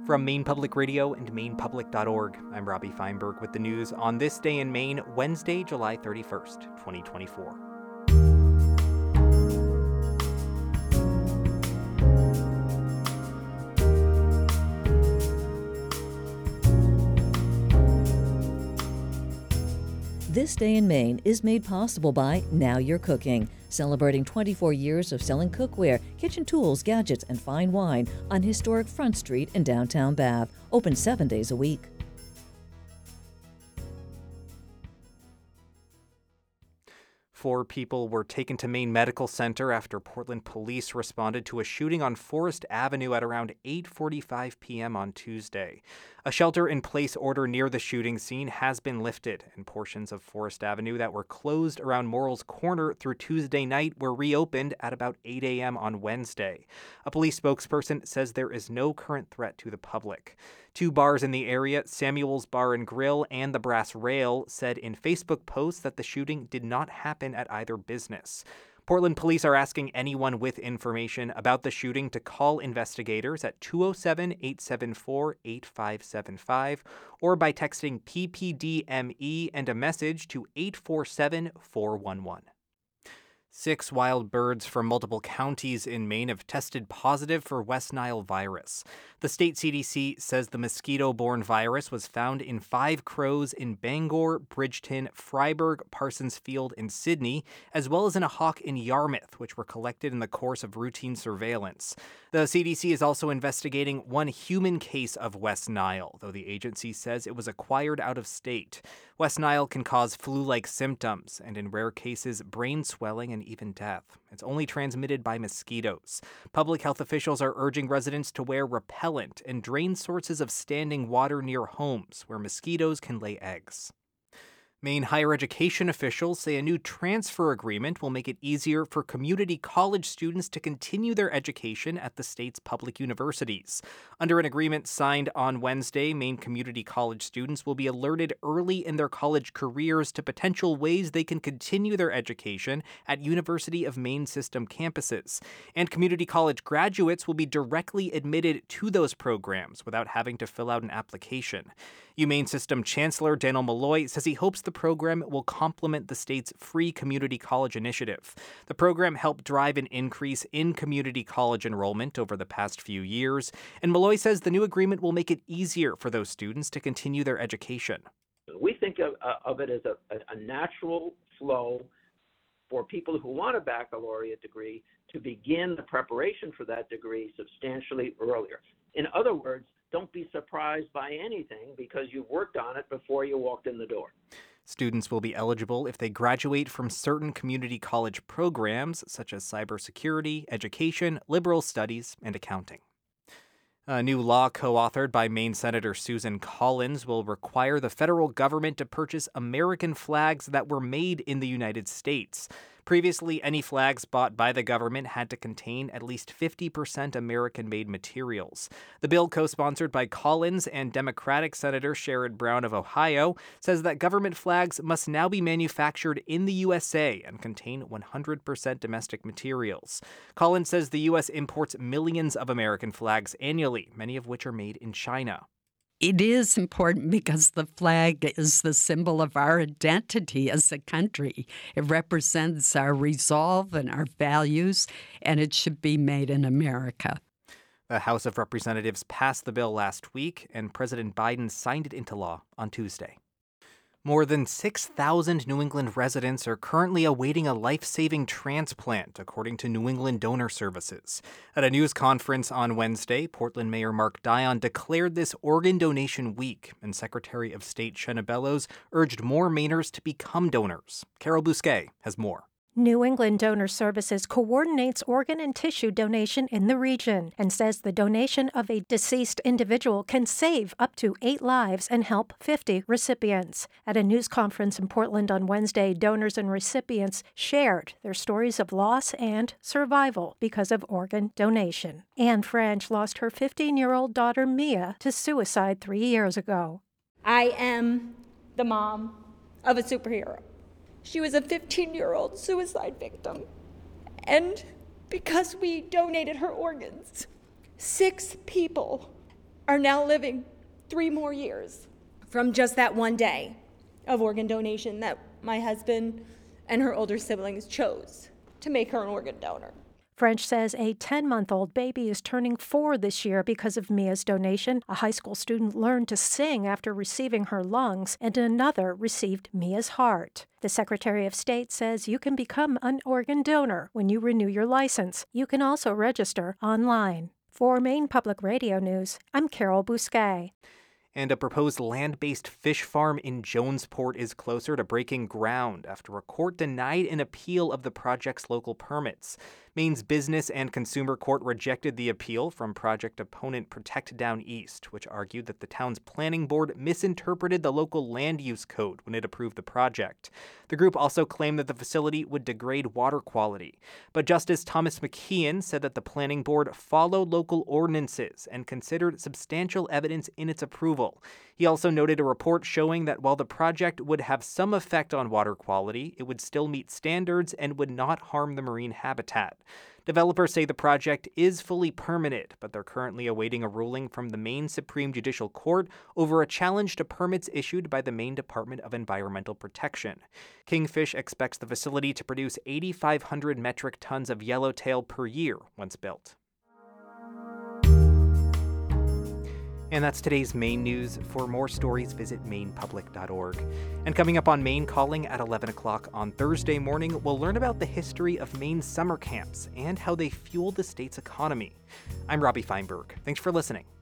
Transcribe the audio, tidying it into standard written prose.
From Maine Public Radio and MainePublic.org, I'm Robbie Feinberg with the news on this day in Maine, Wednesday, July 31st, 2024. This Day in Maine is made possible by Now You're Cooking, celebrating 24 years of selling cookware, kitchen tools, gadgets, and fine wine on historic Front Street in downtown Bath. Open 7 days a week. Four people were taken to Maine Medical Center after Portland police responded to a shooting on Forest Avenue at around 8:45 p.m. on Tuesday. A shelter-in-place order near the shooting scene has been lifted, and portions of Forest Avenue that were closed around Morrill's Corner through Tuesday night were reopened at about 8 a.m. on Wednesday. A police spokesperson says there is no current threat to the public. Two bars in the area, Samuel's Bar and Grill and the Brass Rail, said in Facebook posts that the shooting did not happen at either business. Portland police are asking anyone with information about the shooting to call investigators at 207-874-8575 or by texting PPDME and a message to 847-411. 6 wild birds from multiple counties in Maine have tested positive for West Nile virus. The state CDC says the mosquito-borne virus was found in 5 crows in Bangor, Bridgeton, Fryeburg, Parsonsfield, and Sydney, as well as in a hawk in Yarmouth, which were collected in the course of routine surveillance. The CDC is also investigating 1 human case of West Nile, though the agency says it was acquired out of state. West Nile can cause flu-like symptoms and, in rare cases, brain swelling and even death. It's only transmitted by mosquitoes. Public health officials are urging residents to wear repellent and drain sources of standing water near homes where mosquitoes can lay eggs. Maine higher education officials say a new transfer agreement will make it easier for community college students to continue their education at the state's public universities. Under an agreement signed on Wednesday, Maine community college students will be alerted early in their college careers to potential ways they can continue their education at University of Maine system campuses. And community college graduates will be directly admitted to those programs without having to fill out an application. UMaine System Chancellor Daniel Malloy says he hopes the program will complement the state's free community college initiative. The program helped drive an increase in community college enrollment over the past few years, and Malloy says the new agreement will make it easier for those students to continue their education. We think of it as a natural flow for people who want a baccalaureate degree to begin the preparation for that degree substantially earlier. In other words, don't be surprised by anything because you've worked on it before you walked in the door. Students will be eligible if they graduate from certain community college programs such as cybersecurity, education, liberal studies, and accounting. A new law co-authored by Maine Senator Susan Collins will require the federal government to purchase American flags that were made in the United States. Previously, any flags bought by the government had to contain at least 50% American-made materials. The bill, co-sponsored by Collins and Democratic Senator Sherrod Brown of Ohio, says that government flags must now be manufactured in the USA and contain 100% domestic materials. Collins says the U.S. imports millions of American flags annually, many of which are made in China. It is important because the flag is the symbol of our identity as a country. It represents our resolve and our values, and it should be made in America. The House of Representatives passed the bill last week, and President Biden signed it into law on Tuesday. More than 6,000 New England residents are currently awaiting a life-saving transplant, according to New England Donor Services. At a news conference on Wednesday, Portland Mayor Mark Dion declared this Organ Donation Week, and Secretary of State Shenna Bellows urged more Mainers to become donors. Carol Bousquet has more. New England Donor Services coordinates organ and tissue donation in the region and says the donation of a deceased individual can save up to 8 lives and help 50 recipients. At a news conference in Portland on Wednesday, donors and recipients shared their stories of loss and survival because of organ donation. Anne French lost her 15-year-old daughter Mia to suicide 3 years ago. I am the mom of a superhero. She was a 15-year-old suicide victim. And because we donated her organs, 6 people are now living 3 more years from just that one day of organ donation that my husband and her older siblings chose to make her an organ donor. French says a 10-month-old baby is turning 4 this year because of Mia's donation. A high school student learned to sing after receiving her lungs, and another received Mia's heart. The Secretary of State says you can become an organ donor when you renew your license. You can also register online. For Maine Public Radio News, I'm Carol Bousquet. And a proposed land-based fish farm in Jonesport is closer to breaking ground after a court denied an appeal of the project's local permits. Maine's Business and Consumer Court rejected the appeal from project opponent Protect Down East, which argued that the town's planning board misinterpreted the local land use code when it approved the project. The group also claimed that the facility would degrade water quality. But Justice Thomas McKeon said that the planning board followed local ordinances and considered substantial evidence in its approval. He also noted a report showing that while the project would have some effect on water quality, it would still meet standards and would not harm the marine habitat. Developers say the project is fully permitted, but they're currently awaiting a ruling from the Maine Supreme Judicial Court over a challenge to permits issued by the Maine Department of Environmental Protection. Kingfish expects the facility to produce 8,500 metric tons of yellowtail per year once built. And that's today's Maine news. For more stories, visit mainepublic.org. And coming up on Maine Calling at 11 o'clock on Thursday morning, we'll learn about the history of Maine's summer camps and how they fuel the state's economy. I'm Robbie Feinberg. Thanks for listening.